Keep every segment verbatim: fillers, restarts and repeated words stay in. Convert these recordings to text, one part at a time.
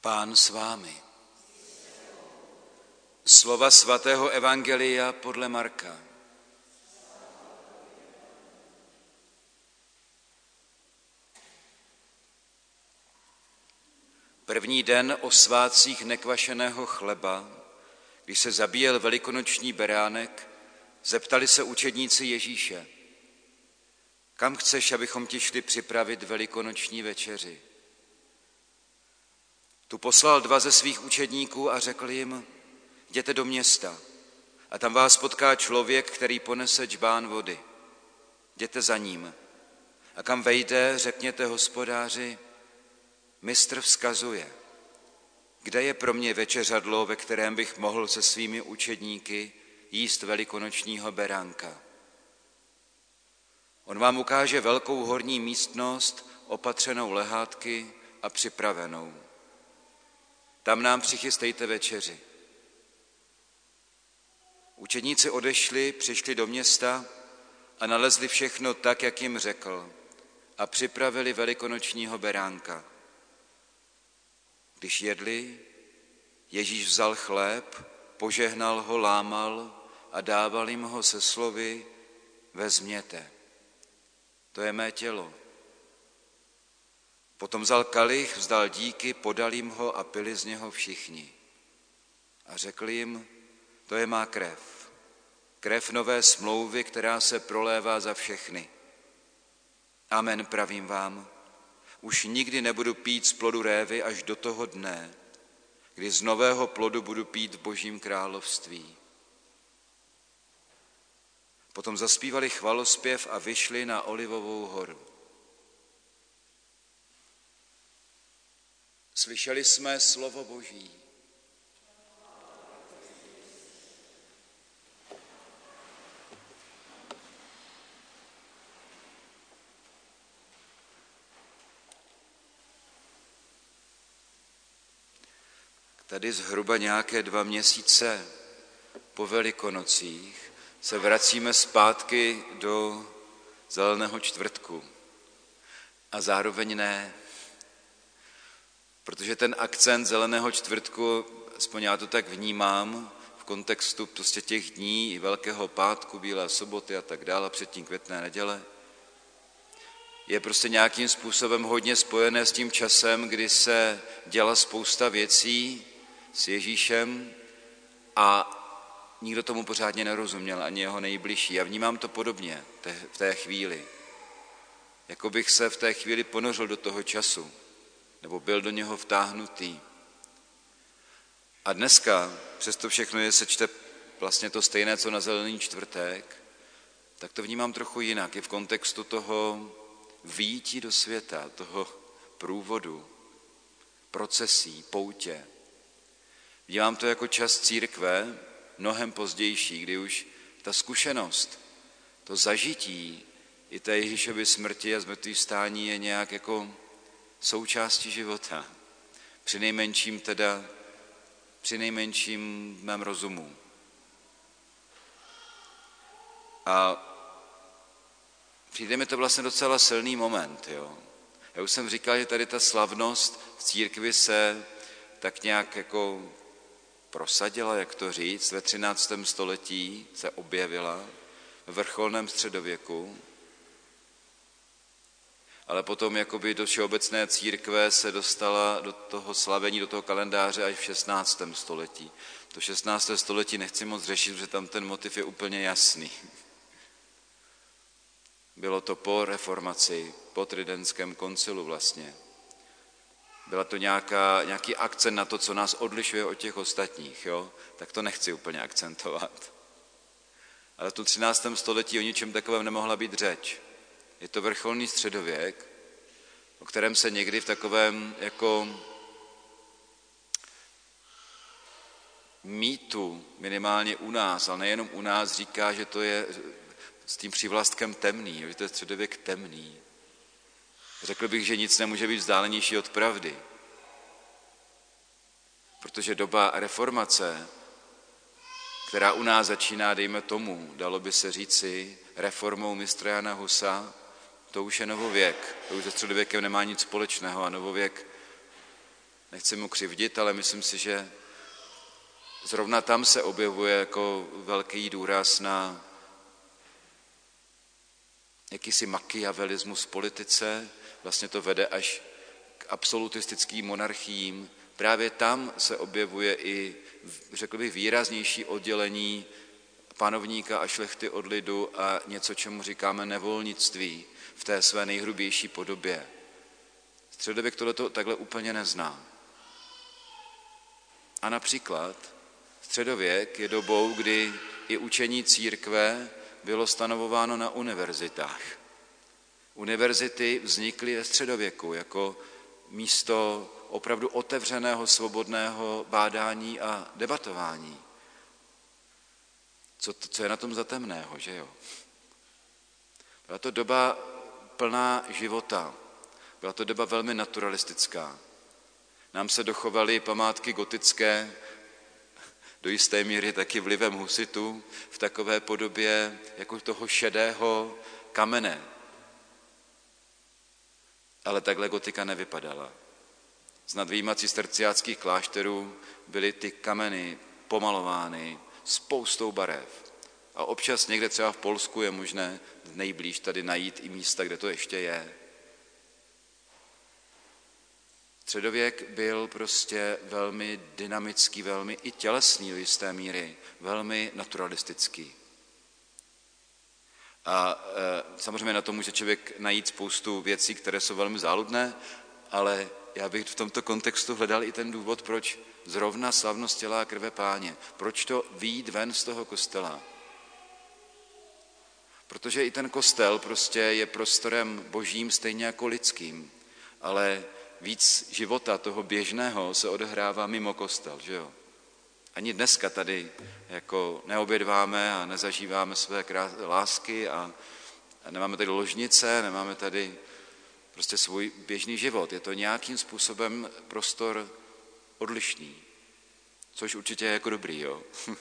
Pán s vámi. Slova svatého evangelia podle Marka. První den o svátcích nekvašeného chleba, když se zabíjel velikonoční beránek, zeptali se učedníci Ježíše: kam chceš, abychom ti šli připravit velikonoční večeři? Tu poslal dva ze svých učedníků a řekl jim: jděte do města a tam vás potká člověk, který ponese džbán vody. Jděte za ním a kam vejde, řekněte hospodáři: mistr vzkazuje, kde je pro mě večeřadlo, ve kterém bych mohl se svými učedníky jíst velikonočního beránka. On vám ukáže velkou horní místnost, opatřenou lehátky a připravenou. Tam nám přichystejte večeři. Učedníci odešli, přišli do města a nalezli všechno tak, jak jim řekl, a připravili velikonočního beránka. Když jedli, Ježíš vzal chléb, požehnal ho, lámal a dával jim ho se slovy: vezměte, to je mé tělo. Potom vzal kalich, vzdal díky, podal jim ho a pili z něho všichni. A řekl jim: to je má krev, krev nové smlouvy, která se prolévá za všechny. Amen, pravím vám, už nikdy nebudu pít z plodu révy až do toho dne, kdy z nového plodu budu pít v Božím království. Potom zaspívali chvalospěv a vyšli na Olivovou horu. Slyšeli jsme slovo Boží. Tady zhruba nějaké dva měsíce po Velikonocích se vracíme zpátky do Zeleného čtvrtku. A zároveň ne, protože ten akcent Zeleného čtvrtku, aspoň já to tak vnímám, v kontextu prostě těch dní i Velkého pátku, Bílé soboty a tak dále, předtím Květné neděle, je prostě nějakým způsobem hodně spojené s tím časem, kdy se děla spousta věcí s Ježíšem a nikdo tomu pořádně nerozuměl, ani jeho nejbližší. Já vnímám to podobně v té chvíli. Jako bych se v té chvíli ponořil do toho času, nebo byl do něho vtáhnutý. A dneska, přesto všechno je se čte vlastně to stejné, co na Zelený čtvrtek, tak to vnímám trochu jinak, i v kontextu toho vyjítí do světa, toho průvodu, procesí, poutě. Vnímám to jako čas církve, mnohem pozdější, kdy už ta zkušenost, to zažití i té Ježíšovy smrti a zmrtvýchvstání je nějak jako součástí života. Přinejmenším teda, přinejmenším v mém rozumu. A přijde mi to vlastně docela silný moment. Jo. Já už jsem říkal, že tady ta slavnost v církvi se tak nějak jako prosadila, jak to říct, ve třináctém století se objevila v vrcholném středověku, ale potom jakoby do všeobecné církve se dostala do toho slavení, do toho kalendáře až v šestnáctém století. To šestnácté století nechci moc řešit, protože tam ten motiv je úplně jasný. Bylo to po reformaci, po tridentském koncilu vlastně. Byla to nějaká, nějaký akcent na to, co nás odlišuje od těch ostatních, jo? Tak to nechci úplně akcentovat. Ale v tom třináctém století o ničem takovém nemohla být řeč. Je to vrcholný středověk, o kterém se někdy v takovém jako mýtu, minimálně u nás, ale nejenom u nás, říká, že to je s tím přívlastkem temný, že to je středověk temný. Řekl bych, že nic nemůže být vzdálenější od pravdy. Protože doba reformace, která u nás začíná, dejme tomu, dalo by se říci, reformou mistra Jana Husa, to už je novověk. To už se středověkem nemá nic společného a novověk Nechci mu křivdit, ale myslím si, že zrovna tam se objevuje jako velký důraz na jakýsi machiavelismus v politice. Vlastně to vede až k absolutistickým monarchiím. Právě tam se objevuje i, řekl bych, výraznější oddělení panovníka a šlechty od lidu a něco, čemu říkáme nevolnictví v té své nejhrubější podobě. Středověk tohleto takhle úplně nezná. A například středověk je dobou, kdy i učení církve bylo stanovováno na univerzitách. Univerzity vznikly ve středověku jako místo opravdu otevřeného, svobodného bádání a debatování. Co, co je na tom za temného, že jo? Byla to doba plná života. Byla to doba velmi naturalistická. Nám se dochovaly památky gotické, do jisté míry taky vlivem husitů, v takové podobě jako toho šedého kamene. Ale takhle gotika nevypadala. Snad vyjma cisterciáckých klášterů byly ty kameny pomalovány spoustou barev. A občas někde třeba v Polsku je možné nejblíž tady najít i místa, kde to ještě je. Středověk byl prostě velmi dynamický, velmi i tělesný do jisté míry, velmi naturalistický. A e, samozřejmě na to může člověk najít spoustu věcí, které jsou velmi záludné, ale já bych v tomto kontextu hledal i ten důvod, proč zrovna slavnost těla a krve Páně, proč to vyjít ven z toho kostela. Protože i ten kostel prostě je prostorem božím stejně jako lidským, ale víc života toho běžného se odehrává mimo kostel, že jo? Ani dneska tady jako neobědváme a nezažíváme své krás, lásky a, a nemáme tady ložnice, nemáme tady prostě svůj běžný život. Je to nějakým způsobem prostor odlišný, což určitě je jako dobrý, jo?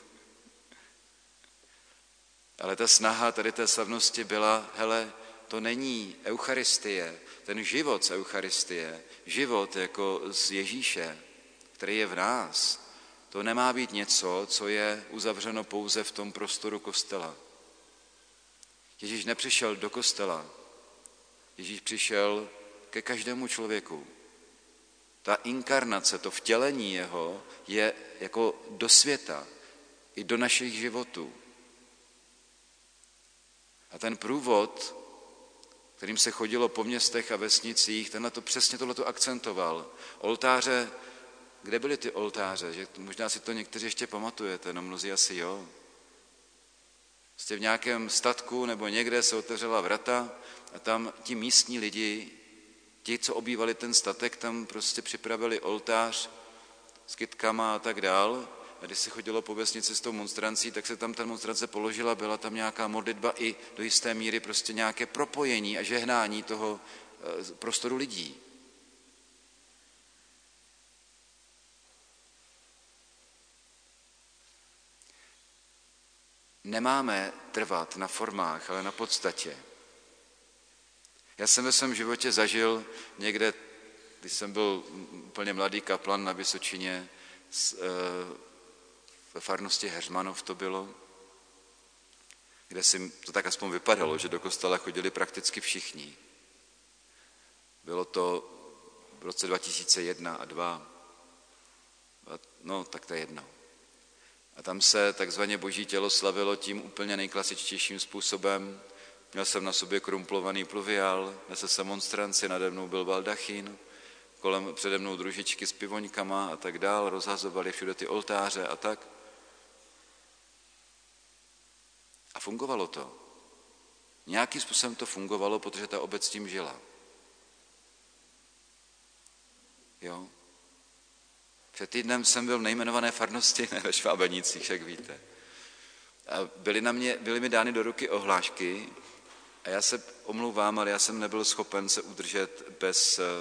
Ale ta snaha tady té slavnosti byla, hele, to není eucharistie, ten život z eucharistie, život jako z Ježíše, který je v nás, to nemá být něco, co je uzavřeno pouze v tom prostoru kostela. Ježíš nepřišel do kostela, Ježíš přišel ke každému člověku. Ta inkarnace, to vtělení jeho je jako do světa, i do našich životů. A ten průvod, kterým se chodilo po městech a vesnicích, tenhle to přesně tohleto akcentoval. Oltáře, kde byly ty oltáře? Že možná si to někteří ještě pamatujete, no mnozí asi jo. Prostě v nějakém statku nebo někde se otevřela vrata a tam ti místní lidi, ti, co obývali ten statek, tam prostě připravili oltář s kytkama a tak dál. A když se chodilo po vesnici s tou monstrancí, tak se tam ta monstrance položila, byla tam nějaká modlitba i do jisté míry prostě nějaké propojení a žehnání toho prostoru lidí. Nemáme trvat na formách, ale na podstatě. Já jsem ve svém životě zažil někde, když jsem byl úplně mladý kaplan na Vysočině, ve farnosti Heřmanov to bylo, kde si to tak aspoň vypadalo, že do kostela chodili prakticky všichni. Bylo to v roce dva tisíce jedna a dva, no tak to je jedno. A tam se takzvaně boží tělo slavilo tím úplně nejklasičtějším způsobem. Měl jsem na sobě krumplovaný pluviál, nesl jsem monstranci, nade mnou byl baldachín, kolem přede mnou družičky s pivoňkama a tak dál, rozhazovali všude ty oltáře a tak. A fungovalo to. Nějakým způsobem to fungovalo, protože ta obec tím žila. Jo? Před týdnem jsem byl v nejmenované farnosti, ne ve Švábenicích, jak víte. A byly, na mě, byly mi dány do ruky ohlášky a já se omlouvám, ale já jsem nebyl schopen se udržet bez uh,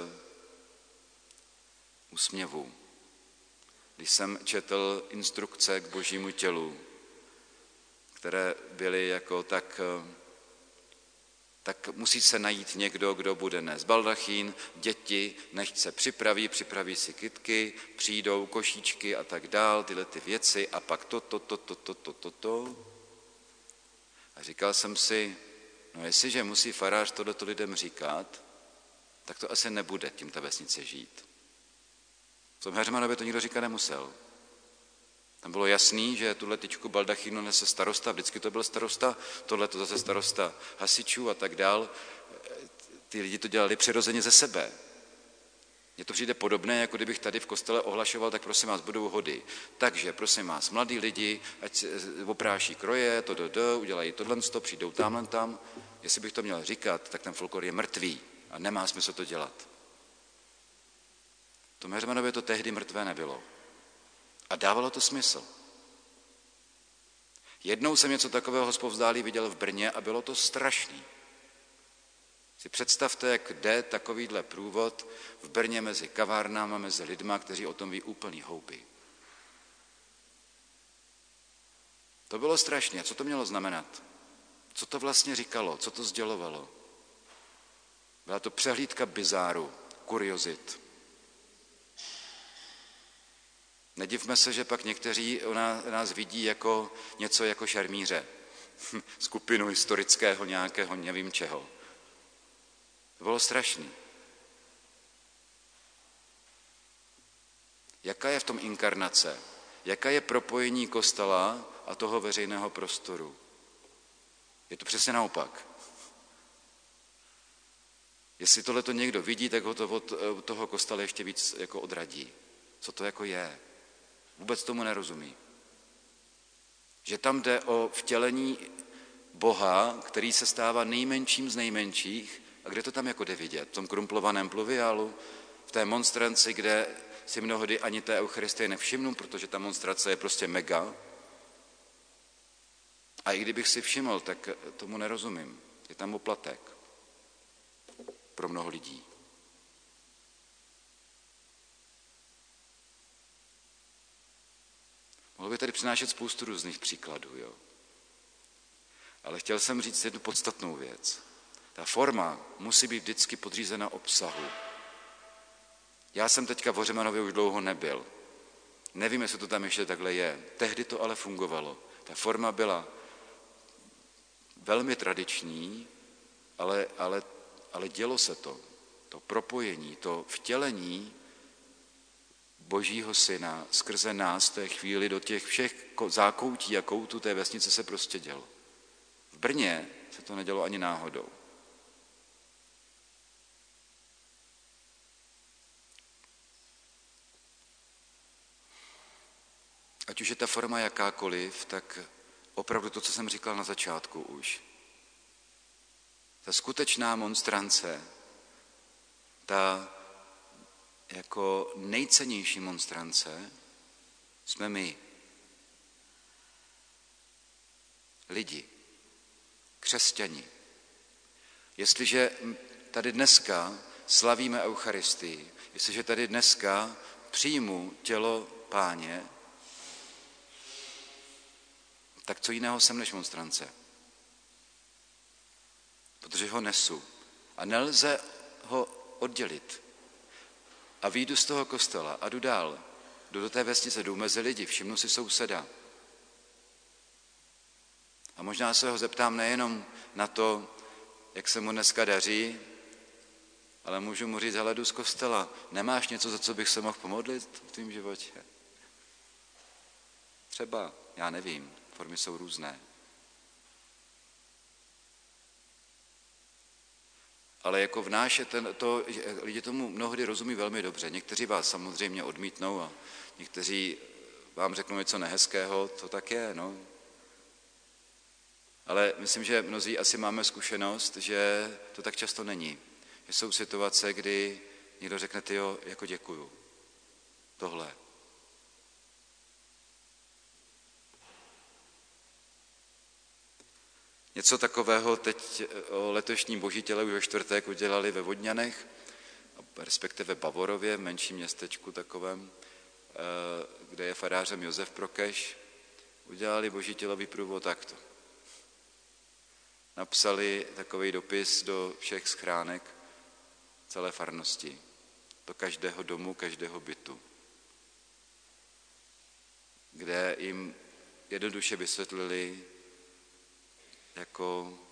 úsměvu. Když jsem četl instrukce k božímu tělu, které byly jako tak uh, tak musí se najít někdo, kdo bude nést baldachín, děti, nechť se připraví, připraví si kytky, přijdou košíčky a tak dál, tyhle ty věci a pak to, to, to, to, to, to, to, to. A říkal jsem si, no jestliže musí farář tohleto lidem říkat, tak to asi nebude tím ta vesnice žít. V tom Heřmanově to nikdo říkat nemusel. Tam bylo jasný, že tuhle tyčku baldachínu nese starosta, vždycky to byl starosta, tohle to zase starosta hasičů a tak dál. Ty lidi to dělali přirozeně ze sebe. Mně to přijde podobné, jako kdybych tady v kostele ohlašoval, tak prosím vás, budou hody. Takže prosím vás, mladí lidi, ať se opráší kroje, to do, do, udělají tohle, přijdou tamhle tam. Jestli bych to měl říkat, tak ten folklor je mrtvý a nemá smysl to dělat. V tom Heřmanově to tehdy mrtvé nebylo. A dávalo to smysl. Jednou jsem něco takového zpovzdálí viděl v Brně a bylo to strašný. Si představte, jak jde takovýhle průvod v Brně mezi kavárnama, mezi lidma, kteří o tom ví úplný houby. To bylo strašné. Co to mělo znamenat? Co to vlastně říkalo? Co to sdělovalo? Byla to přehlídka bizáru, kuriozit. Nedivme se, že pak někteří nás vidí jako něco jako šarmíře, skupinu historického nějakého nevím čeho. To bylo strašný. Jaká je v tom inkarnace? Jaká je propojení kostela a toho veřejného prostoru? Je to přesně naopak. Jestli tohleto někdo vidí, tak ho to od toho kostela ještě víc jako odradí. Co to jako je? Vůbec tomu nerozumí. Že tam jde o vtělení Boha, který se stává nejmenším z nejmenších, a kde to tam jako jde vidět? V tom krumplovaném pluviálu, v té monstranci, kde si mnohdy ani té Eucharistie nevšimnu, protože ta monstrace je prostě mega. A i kdybych si všiml, tak tomu nerozumím. Je tam oplatek pro mnoho lidí. Mohl bych tady přinášet spoustu různých příkladů, jo. Ale chtěl jsem říct jednu podstatnou věc. Ta forma musí být vždycky podřízena obsahu. Já jsem teďka v Hořemanově už dlouho nebyl. Nevím, jestli to tam ještě takhle je. Tehdy to ale fungovalo. Ta forma byla velmi tradiční, ale, ale, ale dělo se to. To propojení, to vtělení Božího syna skrze nás v té chvíli do těch všech zákoutí a koutů té vesnice se prostě dělo. V Brně se to nedělo ani náhodou. Ať už je ta forma jakákoliv, tak opravdu to, co jsem říkal na začátku už. Ta skutečná monstrance, ta jako nejcennější monstrance jsme my. Lidi, křesťani. Jestliže tady dneska slavíme Eucharistii, jestliže tady dneska přijmu tělo Páně, tak co jiného jsem než monstrance? Protože ho nesu. A nelze ho oddělit. A vyjdu z toho kostela a jdu dál. Jdu do té vesnice, jdu mezi lidi, všimnu si souseda. A možná se ho zeptám nejenom na to, jak se mu dneska daří, ale můžu mu říct, hele, jdu z kostela, nemáš něco, za co bych se mohl pomodlit v tvém životě? Třeba, já nevím, formy jsou různé. Ale jako vnášet ten, to, lidi tomu mnohdy rozumí velmi dobře. Někteří vás samozřejmě odmítnou a někteří vám řeknou něco nehezkého, to tak je, no. Ale myslím, že mnozí asi máme zkušenost, že to tak často není. Že jsou situace, kdy někdo řekne, tyjo, jako děkuju. Tohle. Něco takového teď o letošním Boží těle už ve čtvrtek udělali ve Vodňanech, respektive Bavorově, v menším městečku takovém, kde je farářem Josef Prokeš. Udělali Boží tělový průvod takto. napsali takový dopis do všech schránek celé farnosti, do každého domu, každého bytu, kde jim jednoduše vysvětlili jako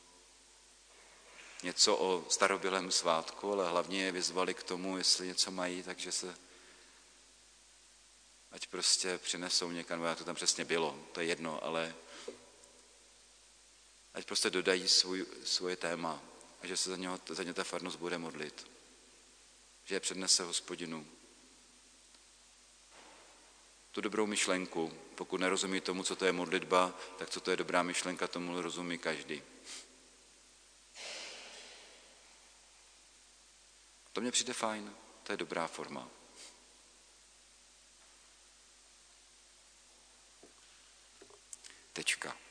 něco o starobylém svátku, ale hlavně je vyzvali k tomu, jestli něco mají, takže se ať prostě přinesou někam, jak to tam přesně bylo, to je jedno, ale ať prostě dodají svůj, svoje téma a že se za, něho, za ně ta farnost bude modlit, že je přednese Hospodinu. Tu dobrou myšlenku, pokud nerozumí tomu, co to je modlitba, tak co to je dobrá myšlenka, tomu rozumí každý. To mně přijde fajn, to je dobrá forma. Tečka.